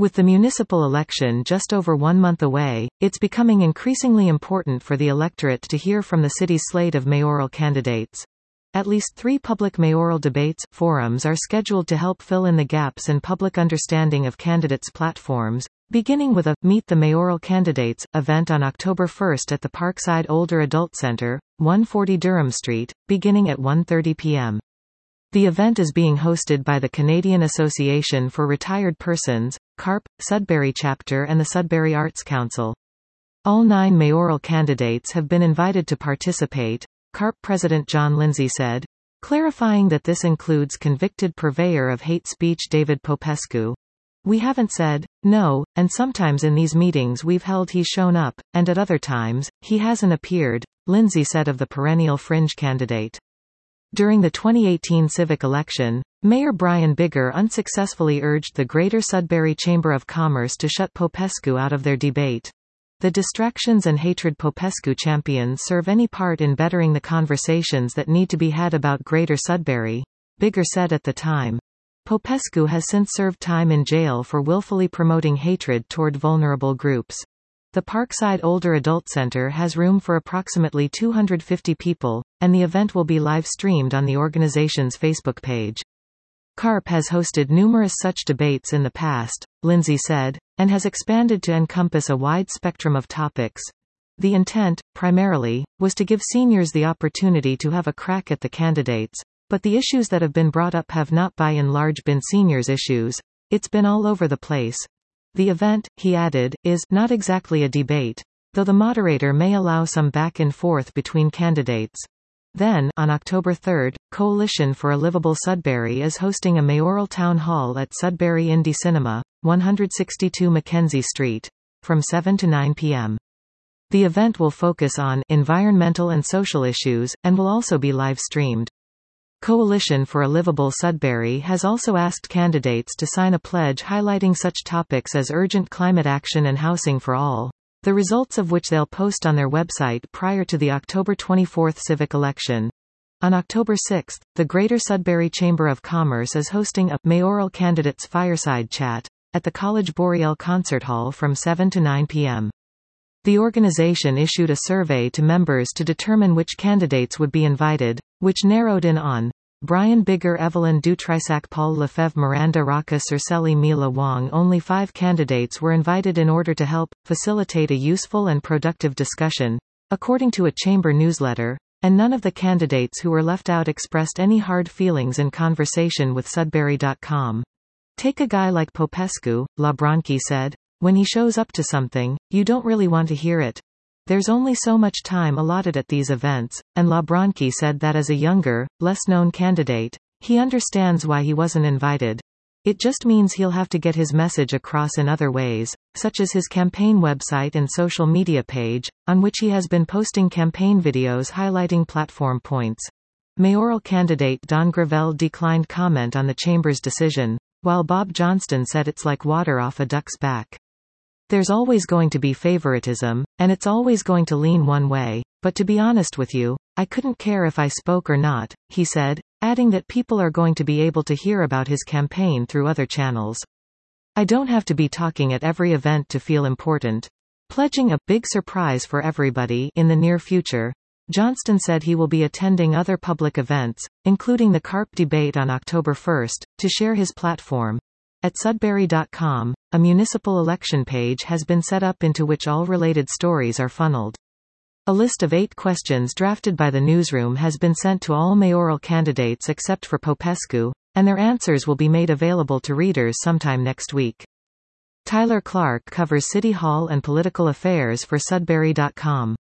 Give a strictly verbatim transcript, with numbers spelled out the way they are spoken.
With the municipal election just over one month away, it's becoming increasingly important for the electorate to hear from the city's slate of mayoral candidates. At least three public mayoral debates, forums are scheduled to help fill in the gaps in public understanding of candidates' platforms, beginning with a Meet the Mayoral Candidates event on October first at the Parkside Older Adult Center, one forty Durham Street, beginning at one thirty p m The event is being hosted by the Canadian Association for Retired Persons, C A R P, Sudbury Chapter and the Sudbury Arts Council. All nine mayoral candidates have been invited to participate, C A R P President John Lindsay said, clarifying that this includes convicted purveyor of hate speech David Popescu. We haven't said no, and sometimes in these meetings we've held he's shown up, and at other times, he hasn't appeared, Lindsay said of the perennial fringe candidate. During the twenty eighteen civic election, Mayor Brian Biggar unsuccessfully urged the Greater Sudbury Chamber of Commerce to shut Popescu out of their debate. The distractions and hatred Popescu champions serve any part in bettering the conversations that need to be had about Greater Sudbury, Biggar said at the time. Popescu has since served time in jail for willfully promoting hatred toward vulnerable groups. The Parkside Older Adult Center has room for approximately two hundred fifty people, and the event will be live-streamed on the organization's Facebook page. C A R P has hosted numerous such debates in the past, Lindsay said, and has expanded to encompass a wide spectrum of topics. The intent, primarily, was to give seniors the opportunity to have a crack at the candidates, but the issues that have been brought up have not by and large been seniors' issues. It's been all over the place. The event, he added, is not exactly a debate, though the moderator may allow some back and forth between candidates. Then, on October third, Coalition for a Livable Sudbury is hosting a mayoral town hall at Sudbury Indie Cinema, one sixty-two Mackenzie Street, from seven to nine p m The event will focus on environmental and social issues, and will also be live-streamed. Coalition for a Livable Sudbury has also asked candidates to sign a pledge highlighting such topics as urgent climate action and housing for all, the results of which they'll post on their website prior to the October twenty-fourth civic election. On October sixth, the Greater Sudbury Chamber of Commerce is hosting a mayoral candidates fireside chat at the College Boreal Concert Hall from seven to nine p m The organization issued a survey to members to determine which candidates would be invited, which narrowed in on Brian Biggar, Evelyn Dutrisac, Paul Lefebvre, Miranda Rocca, Circelli, Mila Wong. Only five candidates were invited in order to help facilitate a useful and productive discussion, according to a chamber newsletter, and none of the candidates who were left out expressed any hard feelings in conversation with Sudbury dot com. Take a guy like Popescu, LaBronchi said. When he shows up to something, you don't really want to hear it. There's only so much time allotted at these events, and LaBronchi said that as a younger, less-known candidate, he understands why he wasn't invited. It just means he'll have to get his message across in other ways, such as his campaign website and social media page, on which he has been posting campaign videos highlighting platform points. Mayoral candidate Don Gravel declined comment on the chamber's decision, while Bob Johnston said it's like water off a duck's back. There's always going to be favoritism, and it's always going to lean one way, but to be honest with you, I couldn't care if I spoke or not, he said, adding that people are going to be able to hear about his campaign through other channels. I don't have to be talking at every event to feel important. Pledging a big surprise for everybody in the near future, Johnston said he will be attending other public events, including the C A R P debate on October first, to share his platform. At Sudbury dot com, a municipal election page has been set up into which all related stories are funneled. A list of eight questions drafted by the newsroom has been sent to all mayoral candidates except for Popescu, and their answers will be made available to readers sometime next week. Tyler Clark covers City Hall and political affairs for Sudbury dot com.